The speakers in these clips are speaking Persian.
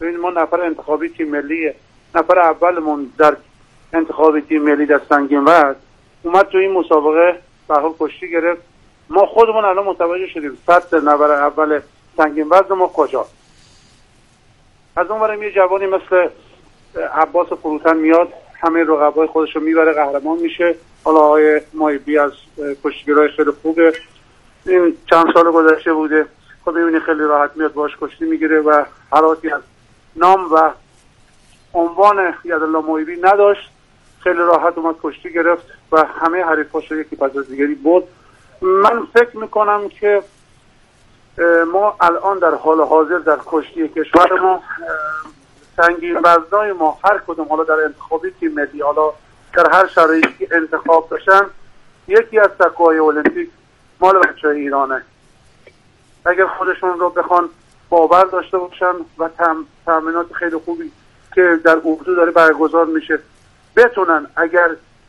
ببینید ما نفر انتخابی تیم ملی، نفر اولمون در انتخابی تیم ملی در سنگین وزن اومد تو این مسابقه به حال کشتی گرفت. ما خودمون الان متوجه شدیم سطح نفر اول سنگین وزن ما کجا. از اون ورم یه جوانی مثل عباس فروتن میاد، همه رقبای خودش رو میبره، قهرمان میشه. حالا آقای مایبی از کشتیگیرای خیلی خوبه، این چند سال گذشته بوده، خب ببینید خیلی راحت میاد باش کشتی میگیره و حالاتی از نام و عنوان یدالله مایبی نداشت، خیلی راحت اومد کشتی گرفت و همه حریفاش رو یکی پس از دیگری برد. من فکر میکنم که ما الان در حال حاضر در کشتی کشور ما سنگین وزنای ما هر کدوم حالا در انتخابی تیم ملی، حالا در هر شرایطی انتخاب بشن، یکی از سکوهای المپیک مال بچه‌های ایرانه. اگر خودشون رو بخوان باور داشته باشن و تأمینات خیلی خوبی که در اردو داره برگزار میشه بتونن اگر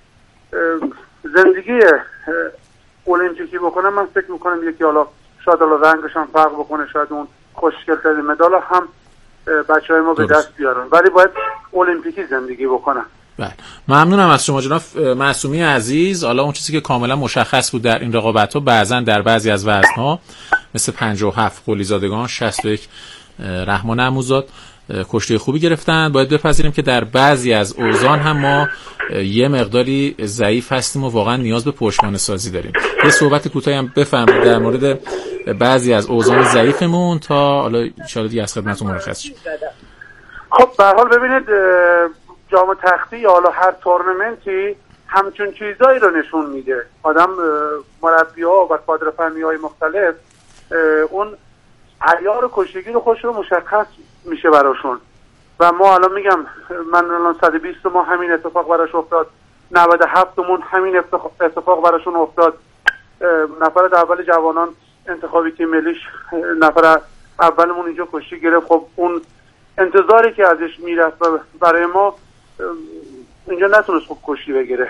زندگی المپیکی بکنن، من فکر میکنم یکی حالا شاید حالا رنگش هم فرق بکنه، شاید اون خوشگل‌ترین مدال هم بچه‌های ما به دست بیارن، ولی باید المپیکی زندگی بکنن. بله، ممنونم از شما جناب معصومی عزیز. حالا اون چیزی که کاملا مشخص بود در این رقابت‌ها، بعضا در بعضی از وزن‌ها مثل 57 قلیزادگان، 61 رحمان عموزاد کشتی خوبی گرفتن. باید بپذیریم که در بعضی از اوزان هم ما یه مقداری ضعیف هستیم و واقعا نیاز به پشتوانه سازی داریم. یه صحبت کوتاهی هم بفرمایید در مورد بعضی از اوزان ضعیفمون تا حالا ان شاءالله دیگه از خدمتتون مرخص شیم. خب به هر حال ببینید جام تختی یا حالا هر تورنمنتی همچون چیزایی رو نشون میده. آدم مربی‌ها و کادر فنی‌های مختلف اون عیار کشتیگی رو خودش رو مشخص میشه براشون و ما الان میگم من الان 120 ما همین اتفاق براش افتاد، 97 مون همین اتفاق براشون افتاد. نفر اول جوانان انتخابی تیم ملیش نفر اولمون اینجا کشتی گرفت. خب اون انتظاری که ازش میرفت برای ما اینجا نتونست خوب کشتی بگیره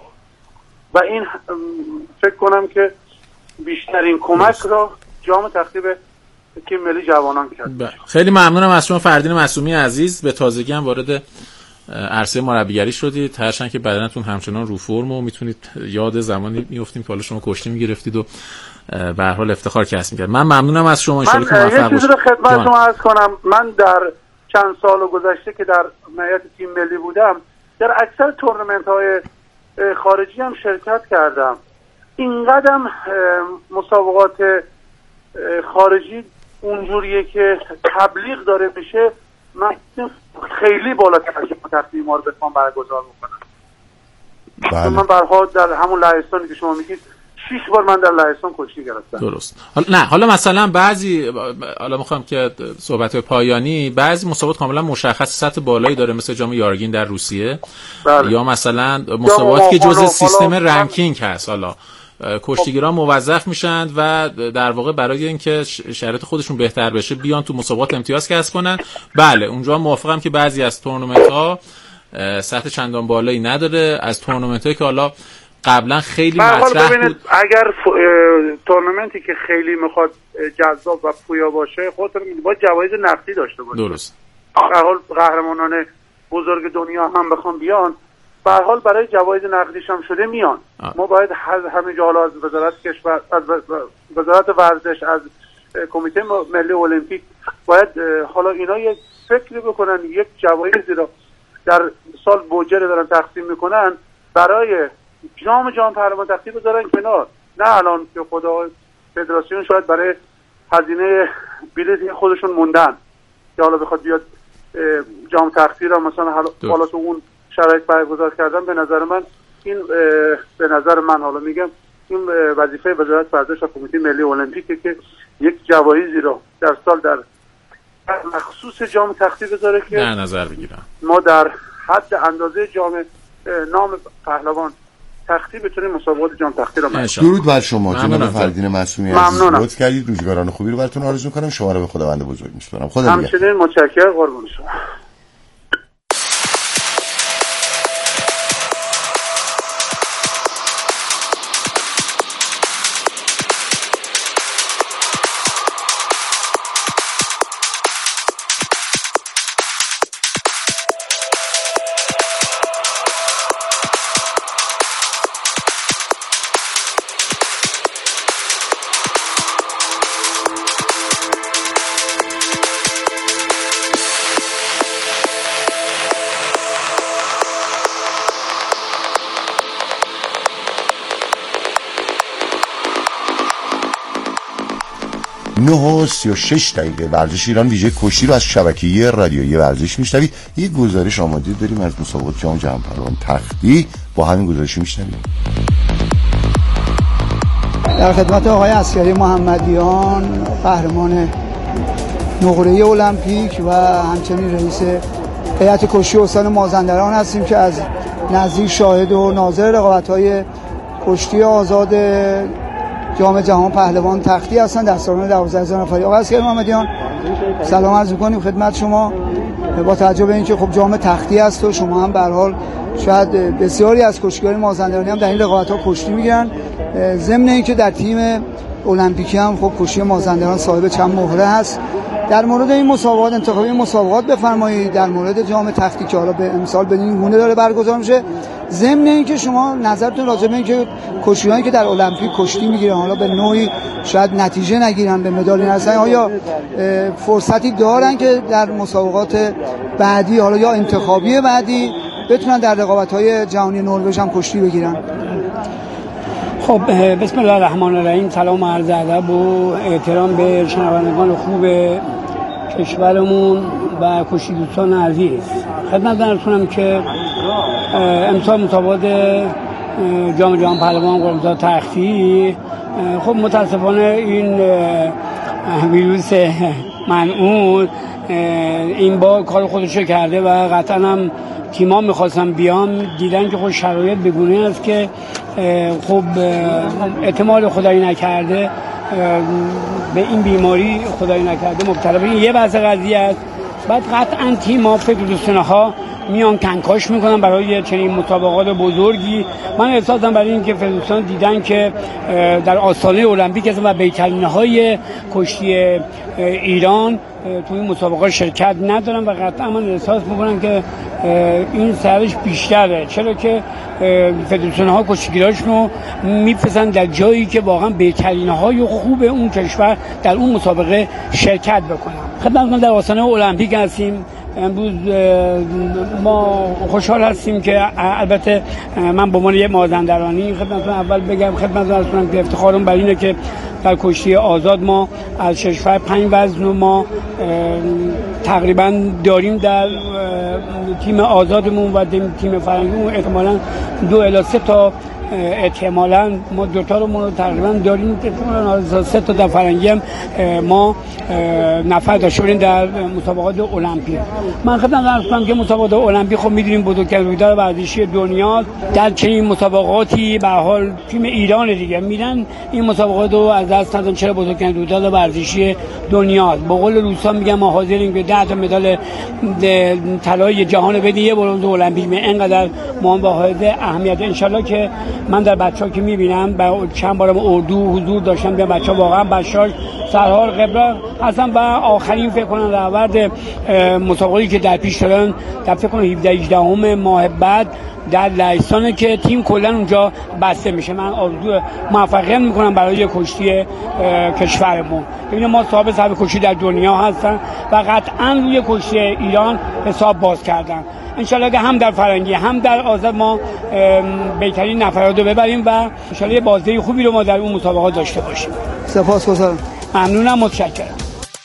و این فکر کنم که بیشترین کمک را جام تختی به تیم ملی جوانان کرد. خیلی ممنونم از شما فردین معصومی عزیز، به تازگی هم وارد عرصه مربیگری شدید، هرچند که بدنتون همچنان رو فرم و میتونید یاد زمانی میافتیم که حالا شما کشتی میگرفتید و به هر حال افتخار کسب می‌کردید. من ممنونم از شما، ان شاء الله که موفق باشید. من یه چیزی رو خدمت شما عرض کنم، من در چند سال گذشته که در هیئت تیم ملی بودم در اکثر تورنمنت‌های خارجی هم شرکت کردم. اینقدر مسابقات خارجی اونجوریه که تبلیغ داره میشه، من خیلی بالاتر از تقدیم ما رو بخوام برگزار بکنم. بله. من برها در همون لهستانی که شما میگید 6 بار من در لهستان کشتی گرفتم. درست. حالا مثلا بعضی، حالا میخوام که صحبت پایانی، بعضی مسابقات کاملا مشخص سطح بالایی داره مثل جام یارگین در روسیه. بله. یا مثلا مسابقاتی که جزء سیستم رنکینگ هست، حالا کشتیگیران موظف میشن و در واقع برای اینکه شرایط خودشون بهتر بشه بیان تو مسابقات امتیاز کسب کنن. بله اونجا موافقم که بعضی از تورنمنت ها سطح چندان بالایی نداره، از تورنمنت هایی که حالا قبلا خیلی مطرح بود. اگر تورنمنتی که خیلی میخواد جذاب و پویا باشه خودتون باید جوایز نقدی داشته باشه. درست. به هر حال قهرمانان بزرگ دنیا هم بخوام بیان، به هر حال برای جوایز نقدیش هم شده میان. ما باید همه جا حالا از وزارت کشور، از وزارت ورزش، از کمیته ملی المپیک باید حالا اینا یک فکری بکنن، یک جوایزی رو در سال بودجه رو دارن تقسیم میکنن برای جام پهلوان تختی بذارن کنار. نه الان که خدا فدراسیون شاید برای هزینه بلیط خودشون موندن که حالا بخواد بیاد جام تختی رو مثلا حالا تو اون شرایط برگزار کردن. به نظر من این حالا میگم این وظیفه وزارت ورزش و کمیته ملی المپیکه که یک جوایزی رو در سال در مخصوص جام تختی بذاره که در نظر بگیرم ما در حد اندازه جام نام پهلوان تختی بتونیم مسابقات جام تختی رو مشارکت. درود بر شما جناب فردین معصومی عزیز، لطف کردید. روزگاران خوبی رو براتون آرزو می‌کنم. شما رو به خداوند بزرگ می‌سپارم. خدا نگهدار. همچنین متشکرم، قربان شما. 9:36 ورزش ایران ویژه کشتی رو از شبکه‌ای رادیویی ورزش میشنوید. یک گزارش آماده داریم از مسابقات جام جهانی پهلوان تختی، با همین گزارش میشنویم. در خدمت آقای عسکری محمدیان، قهرمان نقره المپیک و همچنین رئیس هیئت کشتی استان مازندران هستیم که از نزدیک شاهد و ناظر رقابت‌های کشتی آزاد جام جهان پهلوان تختی هستند در سالن 12000 نفری. آقای عسکری محمدیان سلام عرض می‌کنیم خدمت شما. با توجه به اینکه خب جام تختی است و شما هم به هر حال شاید بسیاری از کشتیگران مازندرانی هم در این رقابت‌ها کشتی می‌گیرن، ضمن اینکه در تیم المپیکی هم خب کشتی مازندران صاحب چند مهره هست. در مورد این مسابقات، انتخاب این مسابقات بفرمایید، در مورد جام تختی که حالا به امسال بدین گونه داره برگزار میشه، ضمن اینکه شما نظرتون راجع به اینکه کشتیانی که در المپیک کشتی میگیرن حالا به نوعی شاید نتیجه نگیرن، به مدال نرسن، آیا فرصتی دارن که در مسابقات بعدی حالا یا انتخابی بعدی بتونن در رقابت‌های جهانی نروژ هم کشتی بگیرن؟ خب بسم الله الرحمن الرحیم. سلام و عرض ادب و احترام به شنوندگان خوب کشورمون و کشتی دوستان عزیز. خدمت دارم کنم که امسال مسابقات جام جهانی پهلوان قرمزا تختی خب متاسفانه این ویروس منعون این بار کار خودشو کرده و قطعا هم تیم‌ها می‌خواستن بیام، دیدن که خود شرایط بگونه است که خب احتمال خدایی نکرده به این بیماری خدایی نکرده مبتلا به این یه وضع قضیه است. بعد قطعا تیم‌ها فدراسیون‌ها میان کنکاش میکنن برای چنین مسابقات بزرگی. من احساسم برای این که فدراسیون دیدن که در آستانه المپیک هستن و بهترین‌های کشتی ایران توی این مسابقات شرکت ندارن و قطعا من احساس میکنم که این سرش بیشتره، چرا که فدراسیون‌ها کشتیگیراشون رو میفرستن در جایی که واقعا بهترین‌های خوب اون کشور در اون مسابقه شرکت بکنن. خدمتتون در آستانه المپیک هستیم. امروز ما خوشحال هستیم که البته من به عنوان یک مازندرانی خدمتتون اول بگم خدمتتون که افتخارم بر اینه که در کشتی آزاد ما از 6 5 وزن ما تقریبا داریم در تیم آزادمون و تیم فرنگیمون احتمالاً 2 الی 3 تا احتمالاً ما دوتا رو تقریبا داریم، احتمالاً 3 تا در فرنگی هم ما نفر داشته بودیم در مسابقات المپیک. من خدمتتون عرض کنم که مسابقات المپیک خب می‌دونیم بزرگترین رویداد ورزشی دنیا، در چنین مسابقاتی به حال تیم ایران دیگه میرن این مسابقات رو از دست ندن، چرا بزرگترین رویداد ورزشی دنیا. به قول روسان میگم ما حاضریم که 10 تا مدال طلای جهان بدیم یه برنز المپیک. اینقدر مهم و حائز اهمیت. ان شاءالله که من در بچه‌ها که می‌بینم با چند بارم اردو حضور داشتم، دیدم بچه‌ها واقعا بشاش سرحال قبلا هستن و آخرین فکر کنم روند مسابقاتی که در پیش دارن در فکر کنم 17 ماه بعد در لهستانه که تیم کلا اونجا بسته میشه. من آرزو موفقیت میکنم برای کشتی کشورمون. ببینید ما صاحب کشتی در دنیا هستن و قطعا روی کشتی ایران حساب باز کردن. انشالله که هم در فرنگی هم در آزاد ما بهترین نفرات رو ببریم و انشالله بازی خوبی رو ما در اون مسابقات داشته باشیم. سپاسگزارم. ممنونم، متشکرم.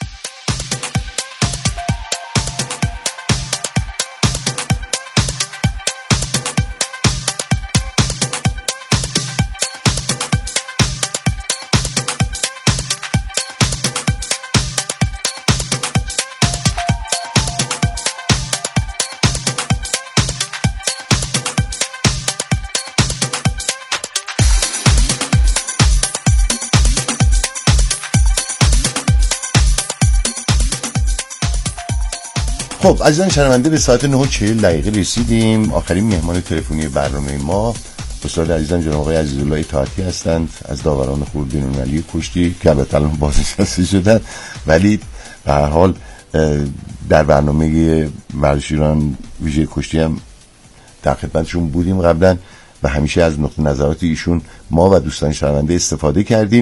خب عزیزان شنونده، به ساعت 9:40 رسیدیم. آخرین مهمان تلفنی برنامه ما استاد عزیزم جناب آقای عزیزالله اطاعتی هستند از داوران خوب بین‌المللی کشتی که البته الان بازنشسته شدن، ولی به هر حال در برنامه ورزش ایران ویژه کشتی هم در خدمتشون بودیم قبلا و همیشه از نقطه نظرات ایشون ما و دوستان شنونده استفاده کردیم.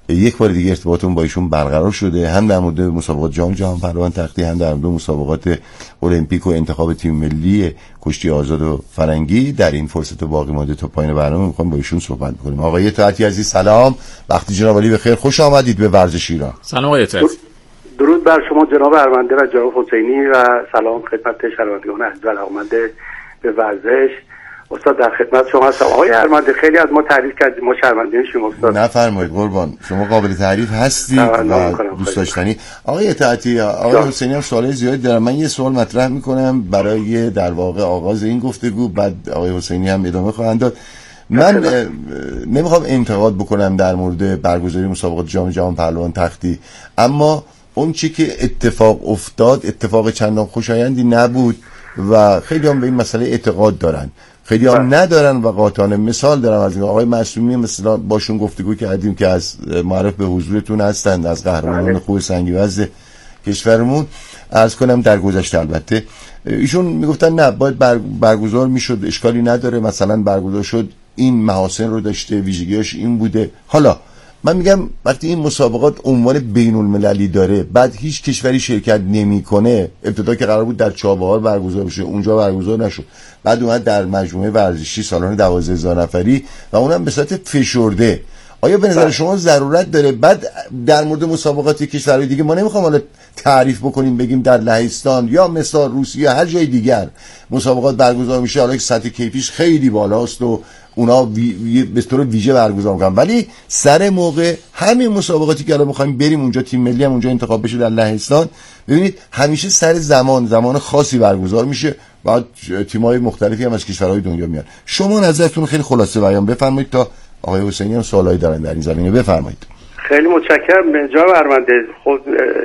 یک بار دیگه ارتباطمون با ایشون برقرار شده، هم در مورد مسابقات جام پهلوان تختی، هم در مورد مسابقات المپیک و انتخاب تیم ملی کشتی آزاد و فرنگی. در این فرصت باقی مانده تا پایان برنامه میخوام با ایشون صحبت کنیم. آقای اطاعتی عزیز سلام، وقتی جناب علی بخیر، خوش آمدید به ورزش ایران. سلام آقای اطاعتی. درود بر شما جناب ارمنده و جناب حسینی و سلام خدمت شنوندگان عزیز و علاقه‌مند به ورزش. استاد در خدمت شما هستم. آقای ارمنده خیلی از ما تعریف کردید، ما شرمنده شما استاد. نفرمایید قربان، شما قابل تعریف هستید و دوست داشتنی. آقای اطاعتی، آقای حسینی هم سوالای زیادی دارم. من یه سوال مطرح میکنم برای در واقع آغاز این گفتگو، بعد آقای حسینی هم ادامه خواهند داد. من نمیخوام انتقاد بکنم در مورد برگزاری مسابقات جام پهلوان تختی، اما اون چی که اتفاق افتاد اتفاق چندان خوشایندی نبود و خیلی هم به این مسئله اعتقاد دارن، خیلی هم ندارن و قاطعانه مثال دارم از این آقای معصومی مثلا باشون گفتگو کردیم که از معرف به حضورتون هستند، از قهرمانان خوب سنگی وزن کشورمون. عرض کنم در گذشته البته ایشون میگفتن نه باید برگزار میشد، اشکالی نداره، مثلا برگزار شد، این محاسن رو داشته، ویژگیاش این بوده. حالا من میگم وقتی این مسابقات عنوان بین المللی داره، بعد هیچ کشوری شرکت نمیکنه، ابتدا که قرار بود در چابهار برگزار بشه اونجا برگزار نشد، بعد اومد در مجموعه ورزشی سالن 12,000 نفری و اونم به صورت فشرده. آیا به نظر شما ضرورت داره بعد در مورد مسابقات کشورهای دیگه ما نمیخوام حالا تعریف بکنیم بگیم در لهستان یا مثلا روسیه یا هر جای دیگر مسابقات برگزار میشه، حالا که سطح کیفیش خیلی بالاست و اونا به طور ویژه برگزار میکنن، ولی سر موقع همین مسابقاتی که الان میخوایم بریم اونجا، تیم ملی هم اونجا انتخاب بشه در لهستان، ببینید همیشه سر زمان خاصی برگزار میشه، بعد تیم‌های مختلفی هم از کشورهای دنیا میان. شما نظرتون خیلی خلاصه بیان بفرمایید تا آقای حسینی هم سوالایی دارن در این زمینه. بفرمایید. خیلی متشکرم جناب ارمنده. خود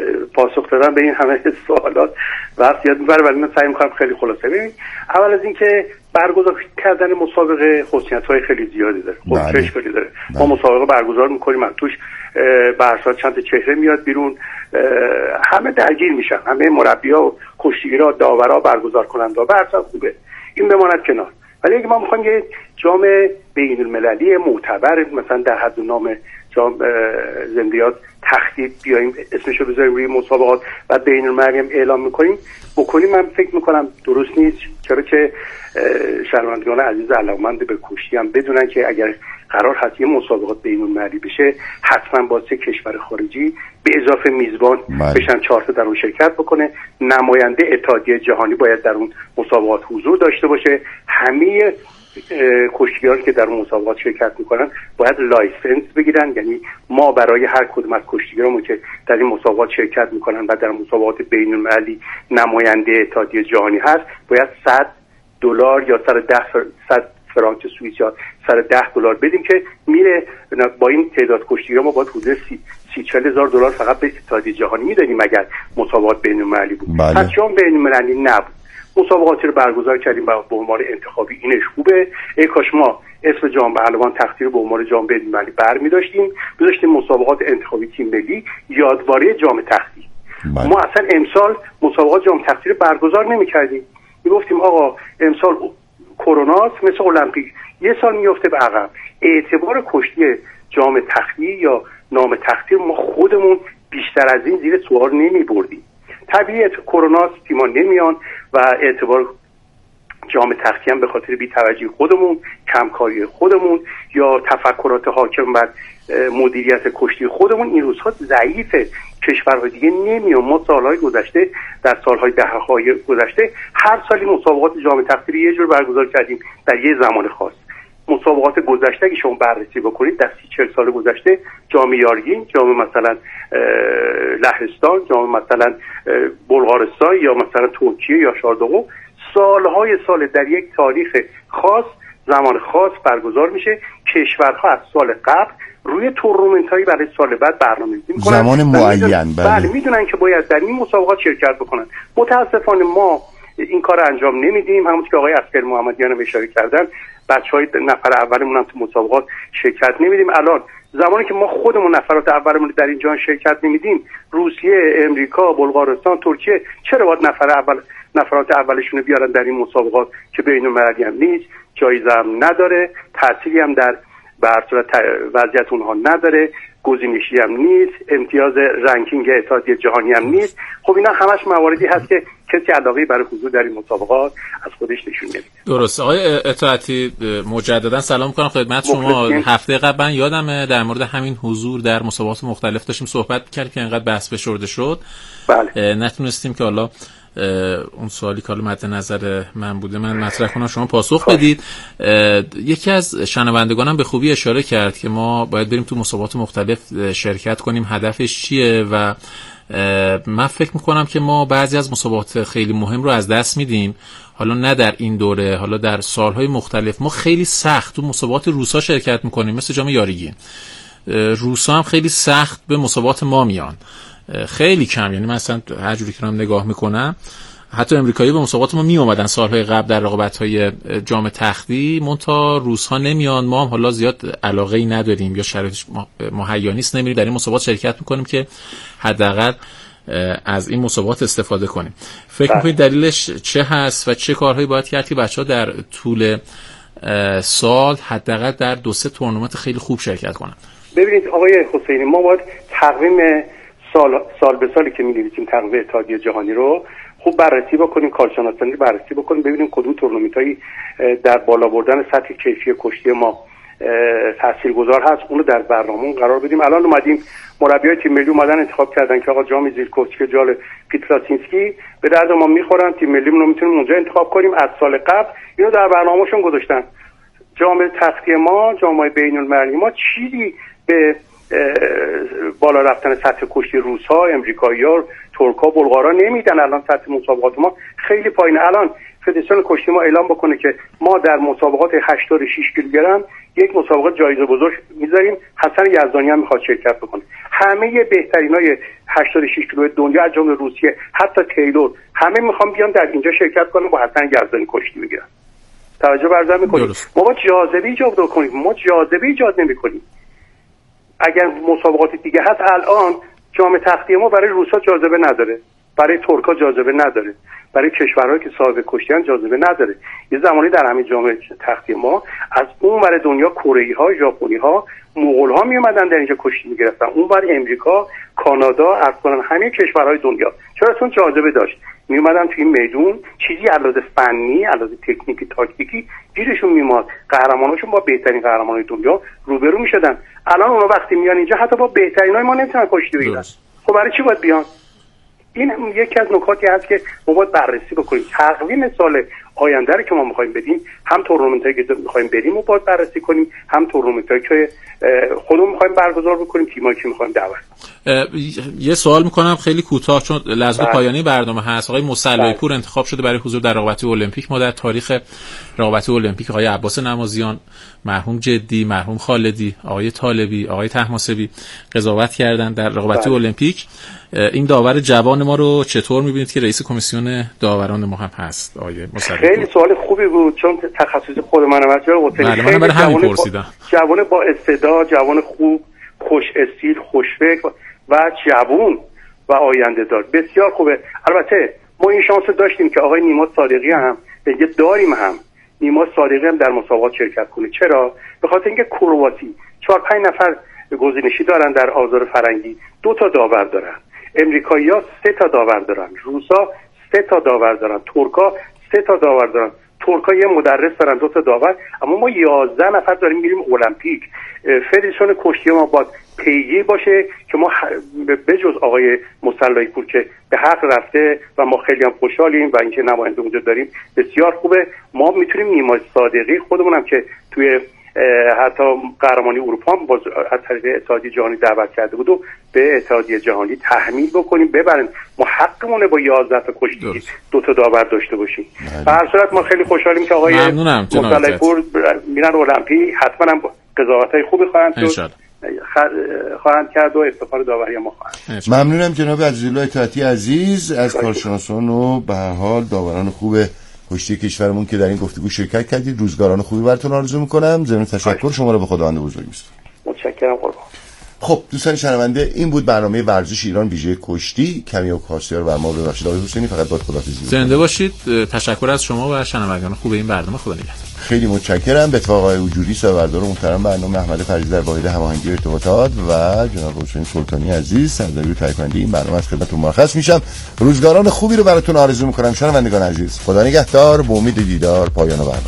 پاسخ دادن به این همه سوالات وقت زیاد میبره، ولی من سعی میکنم خیلی خلاصه. ببینید اول از اینکه برگزار کردن مسابقه خصوصیت‌های خیلی زیادی داره، خود اشکالی داره. ما مسابقه برگزار میکنیم، توش به هر صورت چند تا چهره میاد بیرون، همه درگیر میشن، همه مربی‌ها و کشتیگیرا، داورا، برگزار کننده، به هر صورت خوبه، این بماند کنار. ولی اگه ما میخوایم یه جام بین المللی معتبر مثلا در حد نام جام زندیات تختی بیایم اسمشو بذاریم روی مسابقات و بین المللی اعلام بکنیم، من فکر میکنم درست نیست، چرا که شنوندگان عزیز علاقه‌مند به کشتی هم بدونن که اگر قرار هست یه مسابقات بین المللی بشه، حتما با 3 کشور خارجی به اضافه میزبان بشن 4 تا در اون شرکت بکنه، نماینده اتحادیه جهانی باید در اون مسابقات حضور داشته باشه، همه کشتیگرانی که در اون مسابقات شرکت میکنن باید لایسنس بگیرن، یعنی ما برای هر کدوم از کشتیگرامون که در این مسابقات شرکت میکنن و در مسابقات بین المللی نماینده اتحادیه جهانی هست، باید $100 یا 100 فرانک سوئیس یا $110 بدیم که میره. با این تعداد کشتیگرا ما باید حدود 30-40 هزار دلار فقط به اتحادیه جهانی میدادیم اگر مسابقات بین المللی بود. پس جام بین المللی نبود، مسابقاتی رو برگزار کردیم به عنوان انتخابی، اینش خوبه. ای کاش ما اسم جام پهلوان تختی رو به عنوان جام بین المللی برمی‌داشتیم، می‌ذاشتیم مسابقات انتخابی تیم ملی یادواره جام تختی. ما اصلا امسال مسابقات جام تختی رو برگزار نمی‌کردیم، میگفتیم آقا امسال کروناست، مثل المپیک یه سال میفته به عقب. اعتبار کشتی جام تختی یا نام تختی ما خودمون بیشتر از این زیر سوال نمی‌بردیم. طبیعت کروناست، تیما نمیان و اعتبار جام تختی هم به خاطر بی‌توجهی خودمون، کمکاری خودمون یا تفکرات حاکم بر مدیریت کشتی خودمون این روزها ضعیفه. کشورهای دیگه نمیان. ما سالهای گذشته، در سالهای دهه‌های گذشته هر سالی مسابقات جام تختی رو یه جور برگزار کردیم در یه زمان خاص. مسابقات گذشته اگه شما بررسی بکنید در 30-40 سال گذشته، جام یارگین، جام مثلا لهستان، جام مثلا بلغارستان یا مثلا ترکیه یا شاردوغو، سالهای سال در یک تاریخ خاص، زمان خاص برگزار میشه. کشورها از سال قبل روی تورنمنت‌هایی برای سال بعد برنامه‌ریزی می‌کنن، زمان معین. بله میدونن که باید در این مسابقات شرکت بکنن. متاسفانه ما این کار انجام نمیدیم. همونطور که آقای عسکری محمدیان هم اشاره کردن، بچهای نفر اولمون هم تو مسابقات شرکت نمیدیم. الان زمانی که ما خودمون نفرات اولمون در این جام شرکت نمیدیم، روسیه، امریکا، بلغارستان، ترکیه چرا باید نفرات اولشون بیارن در این مسابقات که بین المللی هم نیست، جایزه هم نداره، تأثیری هم در به هر صورت وضعیت اونها نداره گزینشی هم نیست، امتیاز رنکینگ اتحادیه جهانی هم نیست. خب اینا همش مواردی هست که کسی علاقه برای حضور در این مسابقات از خودش نشون نمیده. درسته. آقای اطاعتی مجددا سلام می‌کنم خدمت شما. هفته قبل من یادمه در مورد همین حضور در مسابقات مختلف داشتیم صحبت می‌کردیم که انقدر بحث فشرده شد. بله. نتونستیم که حالا اون سوالی که حالا مد نظر من بوده من مطرح کنم شما پاسخ بدید. یکی از شنوندگانم به خوبی اشاره کرد که ما باید بریم تو مسابقات مختلف شرکت کنیم، هدفش چیه و من فکر میکنم که ما بعضی از مسابقات خیلی مهم رو از دست میدیم، حالا نه در این دوره، حالا در سالهای مختلف. ما خیلی سخت تو مسابقات روسا شرکت میکنیم مثل جام یاریگی. روسا هم خیلی سخت به مسابقات ما میان، خیلی کم، یعنی مثلا هر جوری که من نگاه میکنم حتی امریکایی به مسابقات ما می اومدن سالهای قبل در رقابت‌های جام تختی، منتها روس‌ها نمیان. ما هم حالا زیاد علاقه‌ای نداریم یا شرایطش مهیا نیست، نمیریم در این مسابقات شرکت میکنیم که حداقل از این مسابقات استفاده کنیم. فکر میکنید دلیلش چه هست و چه کارهایی باید کرد که بچه‌ها در طول سال حداقل در 2-3 تورنمنت خیلی خوب شرکت کنن؟ ببینید آقای حسینی، ما باید تقویم سال به سالی که می‌نویسیم تقویم اتحادیه جهانی رو خوب بررسی بکنیم، کارشناسانی بررسی بکنیم، ببینیم کدوم تورنمنت‌هایی در بالا بردن سطح کیفی کشتی ما تاثیرگذار هست، اونو در برنامه‌مون قرار بدیم. الان اومدیم مربیای تیم ملی اومدن انتخاب کردن که آقا جام زیرکوچی جال پیتلاسینسکی به درد ما میخورن، تیم ملیمون رو میتونیم اونجا انتخاب کنیم. از سال قبل اینو در برنامه‌شون گذاشتن. جام تختی ما، جام‌های بین‌المللی ما چیزی به بالا رفتن سطح کشتی روس‌ها، امریکایی‌ها، ترک‌ها، بلغارا نمیدن. الان سطح مسابقات ما خیلی پایینه. الان فدراسیون کشتی ما اعلام بکنه که ما در مسابقات 86 کیلوگرم یک مسابقه جایزه بزرگ میذاریم، حسن یزدانی هم میخواد شرکت بکنه. همه بهترینای 86 کیلو دنیا از جمله روسیه، حتی تیلور، همه میخوان بیان در اینجا شرکت کنن با حسن یزدانی کشتی بگیرن. توجه برزن میکنیم. ما با جاذبه ایجاد کنیم، ما جاذبه ایجاد نمیکنیم. اگر مسابقات دیگه هست، الان جام تختی ما برای روسا جاذبه نداره، برای ترکا جاذبه نداره، برای کشورهایی که صاحب کشتیان جاذبه نداره. یه زمانی در همین جام تختی ما از اون ور دنیا کره‌ای‌ها، ژاپنی‌ها، مغول‌ها میومدن در اینجا کشتی میگرفتن، اون ور امریکا، کانادا، افغانستان، همه کشورهای دنیا، چرا؟ چون جاذبه داشت. میومدن توی این میدون، چیزی علاوه فنی، علاوه تکنیکی، تاکتیکی گیرشون میومد. قهرماناشون با بهترین قهرمانای دنیا روبرو میشدن. الان اون وقتی میان اینجا حتی با بهترینای ما نمیتونن کشتی بگیرن. خب برای چی باید بیان؟ این یکی از نکاتی هست که ما باید بررسی بکنیم. تقویم سال آینده رو که ما می‌خوایم بدیم، هم تورنمنتایی که می‌خوایم بریم رو باید بررسی کنیم، هم تورنمنتایی که خودمون می‌خوایم برگزار بکنیم، تیمایی که می‌خوایم دعوت. یه سوال می‌کنم خیلی کوتاه چون لحظه پایانی برنامه هست. آقای مسلای پور انتخاب شده برای حضور در رقابت‌های المپیک. ما در تاریخ رقابت‌های المپیک آقای عباس نمازیان، مرحوم جدی، مرحوم خالدی، آقای طالبی، آقای طهماسبی قضاوت کردن در رقابت‌های المپیک. این داور جوان ما رو چطور می‌بینید که رئیس کمیسیون داوران ما هم هست آقای مسلای؟ خیلی سوال خوبی بود چون تخصص خود منم از جای بله، من برای همین پرسیدم. جوان با استعداد، جوان خوب، خوش استیل، خوش فکر و جوان و آینده دار، بسیار خوبه. البته ما این شانس داشتیم که آقای نیما صادقی هم دیگه داریم، هم نیما صادقی هم در مسابقات شرکت کنه. چرا؟ به خاطر اینکه کرواسی 4-5 نفر گزینشی دارن در آزار فرنگی، 2 تا داور دارن. امریکایی‌ها 3 تا داور دارن، روسا 3 تا داور دارن، ترکا 3 تا داور دارن. ترکا یه مدرس دارن، 2 تا داور، اما ما 11 نفر داریم میریم المپیک. فدراسیون کشتی ما باید پیگیر باشه که ما بجز آقای مسلای پور که به حق رفته و ما خیلی هم خوشحالیم و اینکه نماینده اونجا داریم بسیار خوبه، ما میتونیم نیما صادقی خودمونم که توی حتی قهرمانی اروپا هم از طریق اتحادیه جهانی دعوت کرده بود و به اتحادیه جهانی تحمیل بکنیم ببرن. ما حقمونه با 11 تا کشتی 2 تا داور داشته باشیم. به هر صورت ما خیلی خوشحالیم که آقای مسلای پور میرن المپیک، حتما هم قضاوت‌های خوبی خواهند کرد و افتخار داوری ما خواهند. ممنونم جناب عزیزالله اطاعتی عزیز از کارشناسان و به هر حال داوران خوب کشتی کشورمون که در این گفتگو شرکت کردید. روزگاران خوبی براتون آرزو میکنم. ضمن تشکر شما رو به خداوند بزرگ میسپارم. متشکرم قربان. خب دوستان شنونده، این بود برنامه ورزش ایران ویژه کشتی. کمی و کاسیار و ما ببخشید آقای حسینی، فقط باید خداحافظی. زنده باشید. تشکر از شما و شنوندگان خوب این برنامه. خدا نگهدار. خیلی متشکرم. به اتفاق آقای وجودی سردار محترم برنامه، احمد فریدی در واحد هماهنگی ارتباطات و جناب حسین سلطانی عزیز سرداری و تهیه‌کننده این برنامه از خدمتتون مرخص میشم. روزگاران خوبی رو براتون آرزو میکنم شنوندگان عزیز. خدا نگهدار. به امید دیدار. پایان برنامه.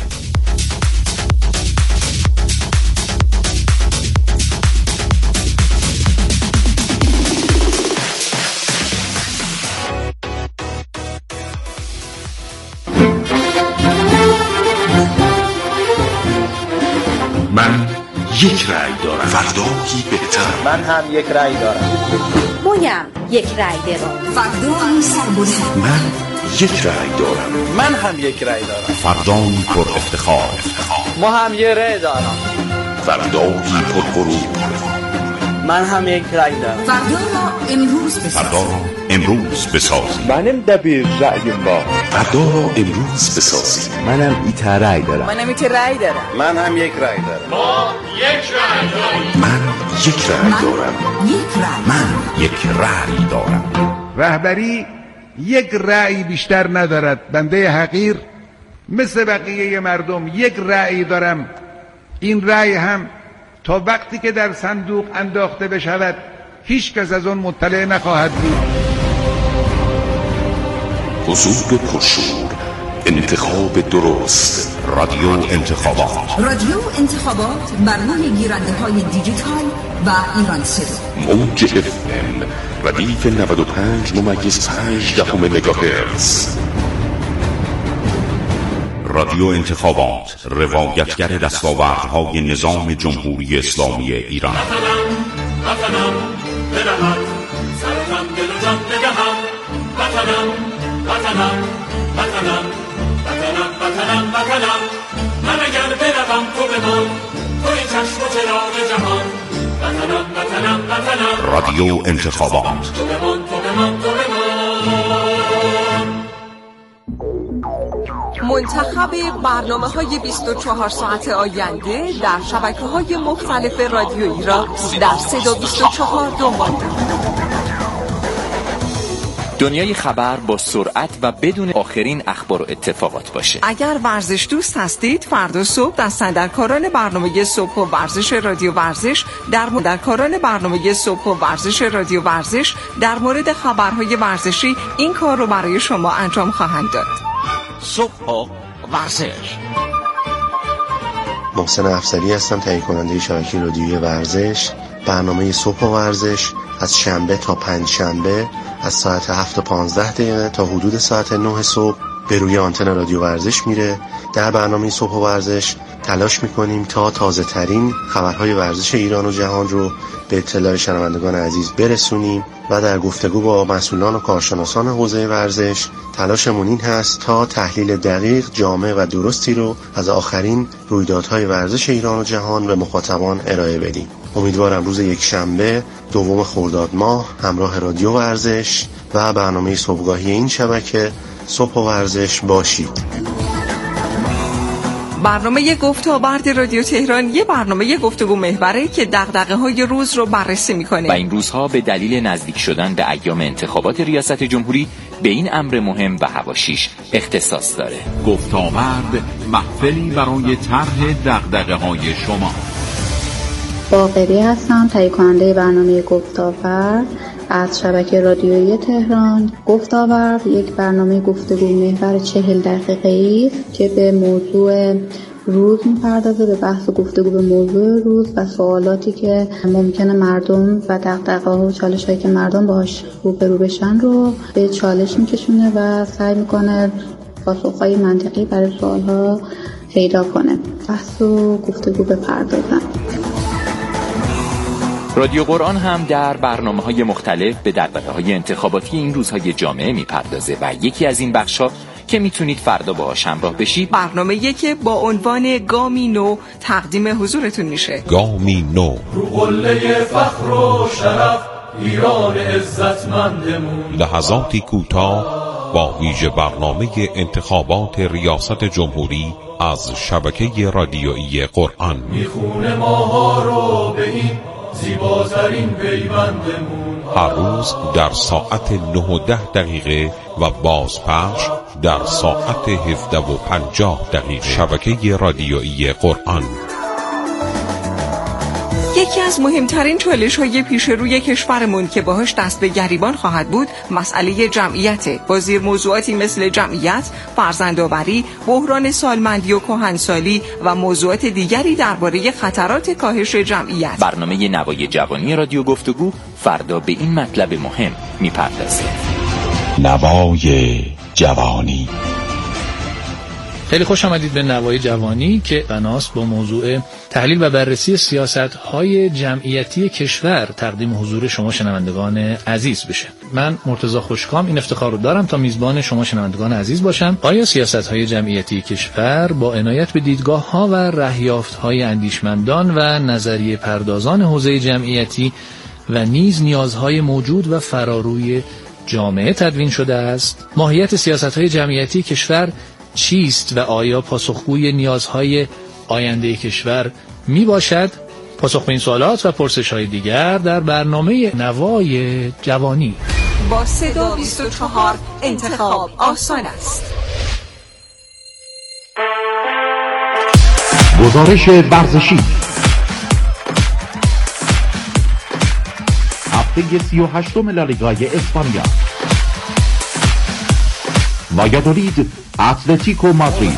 من یک رأی دارم. فردایی بهتر. من هم یک رأی دارم. مویم یک رأی دارم. فردایی سربلند. من یک رأی دارم. من هم یک رأی دارم. فردایی پر افتخار. ما هم یک رأی دارم. فردایی پر غرور. من هم یک رأی دارم. فردا را امروز بسازیم. منم دبیر رأیم با. فردا را امروز بسازیم. منم ایت رأی دارم. منم ایت رأی دارم. من هم یک رأی دارم. ما یک رأی داریم. من یک رأی دارم. من یک رأی دارم. رهبری یک رأی بیشتر ندارد. بنده حقیر مثل بقیه مردم یک رأی دارم. این رأی هم تا وقتی که در صندوق انداخته بشود هیچ کس از آن مطلع نخواهد بود. حضور پرشور، انتخاب درست، رادیو انتخابات. رادیو انتخابات بر روی گیرنده‌های دیجیتال و ایران صدا. موج FM ردیف 95.5 مگاهرتز. رادیو انتخابات، روایتگر دستاوردهای نظام جمهوری اسلامی ایران. وطنم بدهد سرتم دل و جان بدهم. وطنم من اگر بروم تو بمان، توی چشم و چراغ جهان. وطنم رادیو انتخابات. تو بمان. منتخب برنامه‌های 24 ساعت آینده در شبکه‌های مختلف رادیویی را در صدا 24 دنبال کنید. دنیای خبر با سرعت و بدون آخرین اخبار و اتفاقات باشه. اگر ورزش دوست هستید، فردا صبح دستاندرکاران برنامه صبح و ورزش رادیو ورزش رادیو ورزش در مورد خبرهای ورزشی این کار رو برای شما انجام خواهند داد. صبح و ورزش. محسن افضلی هستم، تهیه کننده شبکه رادیویی ورزش. برنامه صبح و ورزش از شنبه تا پنجشنبه از ساعت 7:15 تا حدود ساعت 9 صبح به روی آنتن رادیو ورزش میره. در برنامه صبح و ورزش تلاش میکنیم تا تازه ترین خبرهای ورزش ایران و جهان رو به اطلاع شنوندگان عزیز برسونیم و در گفتگو با مسئولان و کارشناسان حوزه ورزش تلاشمون این هست تا تحلیل دقیق، جامع و درستی رو از آخرین رویدادهای ورزش ایران و جهان به مخاطبان ارائه بدیم. امیدوارم روز یکشنبه 2 خرداد ماه همراه رادیو ورزش و برنامه صبحگاهی این شبکه صبح و ورزش باشید. برنامه گفت‌وگوی رادیو تهران یه برنامه گفتگو محوره که دغدغه‌های روز رو بررسی می‌کنه و این روزها به دلیل نزدیک شدن به ایام انتخابات ریاست جمهوری به این امر مهم و حواشیش اختصاص داره. گفت‌وگوی محفلی برای طرح دغدغه‌های شما. باقری هستم، تهیه کننده برنامه گفت‌وگوی از شبکه رادیویی تهران. گفت‌وگوی یک برنامه گفتگو محور 40 دقیقه‌ای که به موضوع روز می‌پردازه، به بحث و گفتگو به موضوع روز و سوالاتی که ممکنه مردم و دغدغه‌ها و چالش‌هایی که مردم باهاش روبرو بشن رو به چالش می‌کشونه و سعی می‌کنه پاسخ‌های منطقی برای سوال‌ها پیدا کنه. بحث و گفتگو بپردازن. رادیو قرآن هم در برنامه‌های مختلف به دغدغه‌های انتخاباتی این روزهای جامعه میپردازه و یکی از این بخش‌ها که میتونید فردا باهاش همراه بشید برنامه‌ای که با عنوان گامی نو تقدیم حضورتون میشه. گامی نو، رو قله فخر و شرف ایران عزتمندمون. لحظاتی کوتاه با ویژه برنامه انتخابات ریاست جمهوری از شبکه رادیویی قرآن. میخونه ماها رو به این زیباترین پیوندمون. هر روز در ساعت 9:10 و بازپخش در ساعت 17:50 شبکه رادیویی قرآن. یکی از مهمترین چالش‌های پیش روی کشورمون که باهاش دست به گریبان خواهد بود مسئله جمعیته، با زیر موضوعاتی مثل جمعیت، فرزندآوری، بحران سالمندی و کهنسالی و موضوعات دیگری درباره خطرات کاهش جمعیت. برنامه نوای جوانی رادیو گفتگو فردا به این مطلب مهم میپردازه. نوای جوانی. خیلی خوش آمدید به نوای جوانی که بناست با موضوع تحلیل و بررسی سیاست‌های جمعیتی کشور تقدیم حضور شما شنوندگان عزیز بشه. من مرتضی خوشکام این افتخار رو دارم تا میزبان شما شنوندگان عزیز باشم. آیا سیاست‌های جمعیتی کشور با عنایت به دیدگاه‌ها و رهیافت‌های اندیشمندان و نظریه پردازان حوزه جمعیتی و نیز نیازهای موجود و فراروی جامعه تدوین شده است؟ ماهیت سیاست‌های جمعیتی کشور چیست و آیا پاسخگوی نیازهای آینده کشور می باشد؟ پاسخ به این سوالات و پرسش‌های دیگر در برنامه نوای جوانی. با صدا 24 انتخاب آسان است. گزارش ورزشی هفته 38 لالیگای اسپانیا. وایادولید اتلتیکو مادرید.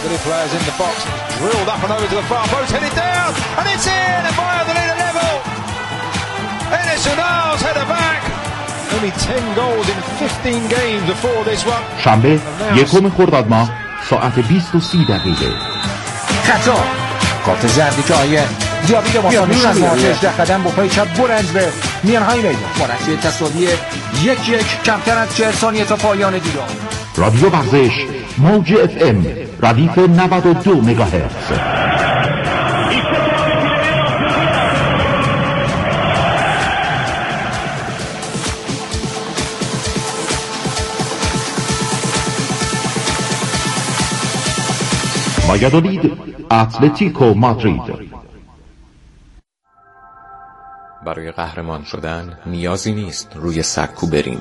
شنبه 1 خرداد ماه ساعت 20:30. خطا کارت زردی که آیه دیابید ماسانش از مهاجه قدم با پای چپ برنج به میانهای میدان با نتیجه تساوی 1-1 کمتر از 40 ثانیه تا پایان دیدار. رادیو ورزش موج FM ردیف 92 مگاهرتز. وایادولید اتلتیکو مادرید. برای قهرمان شدن نیازی نیست روی سکو بریم.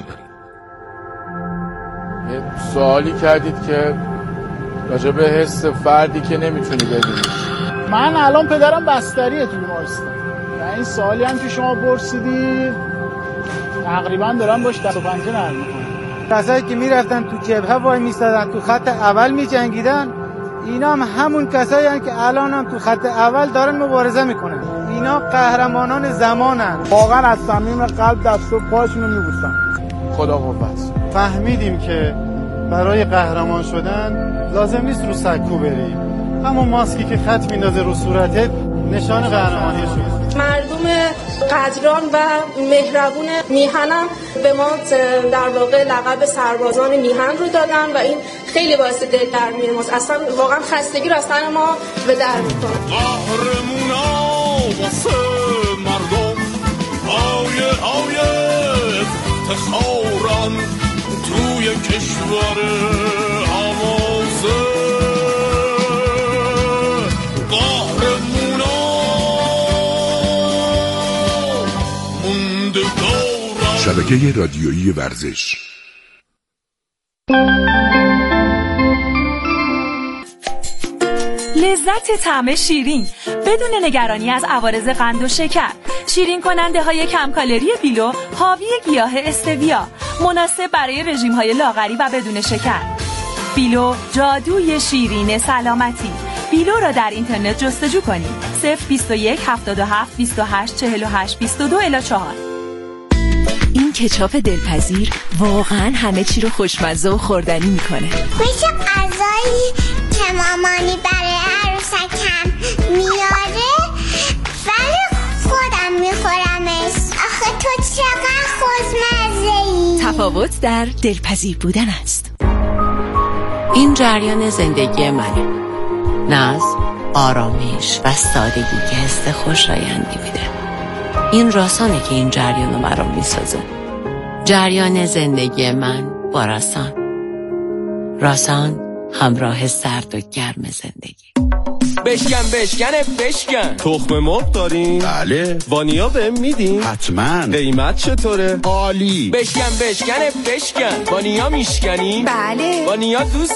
یه سوالی کردید که راجع به حس فردی که نمیتونی ببینی. من الان پدرم بستریه تو بیمارستان و این سوالی هم که شما پرسیدید تقریبا دارم باش دست و پنجه نرم میکنم. کسایی که میرفتن تو جبهه وای میستادن تو خط اول میجنگیدن، اینا هم همون کسایی هستن که الان هم تو خط اول دارن مبارزه میکنن. اینا قهرمانان زمانن. واقعا از صمیم قلب دست و پاشونو میبوسم. خدا قوت. فهمیدیم که برای قهرمان شدن لازم نیست رو سکو بری. همون ماسکی که خط میندازه رو صورتت نشان قهرمانی شد. مردم قدران و مهربون میهنم به ما در واقع لقب سربازان میهن رو دادن و این خیلی باعث دلگرمی ماست. اصلا واقعا خستگی رو از تن ما به در میکنه. قهرمونا واسه مردم آیه افتخارن توی کشور آوازه. شبکه رادیویی ورزش. لذت طعم شیرین بدون نگرانی از عوارض قند و شکر. شیرین کننده های کم کالری بیلو حاوی گیاه استویا، مناسب برای رژیم های لاغری و بدون شکر. بیلو جادوی شیرین سلامتی. بیلو را در اینترنت جستجو کنید. 021 77 28 48 22 الی 4. این کچاپ دلپذیر واقعا همه چی رو خوشمزه و خوردنی میکنه. میشه غذایی که مامانی برای عروسکم میاره ولی خودم میخورمش. آخه تو چقدر خوشمزه‌ای. تفاوت در دلپذیر بودن است. این جریان زندگی منه. ناز، آرامش و سادگی که حس خوشایندی میده. این راسانه که این جریان رو برام میسازه. جریان زندگی من با راسان. راسان همراه سرد و گرم زندگی. بشکن. تخم مرغ دارین؟ بله. وانیا بهم میدین؟ حتما. قیمت چطوره؟ عالی. بشکن. وانیا میشکنی؟ بله. وانیا دوست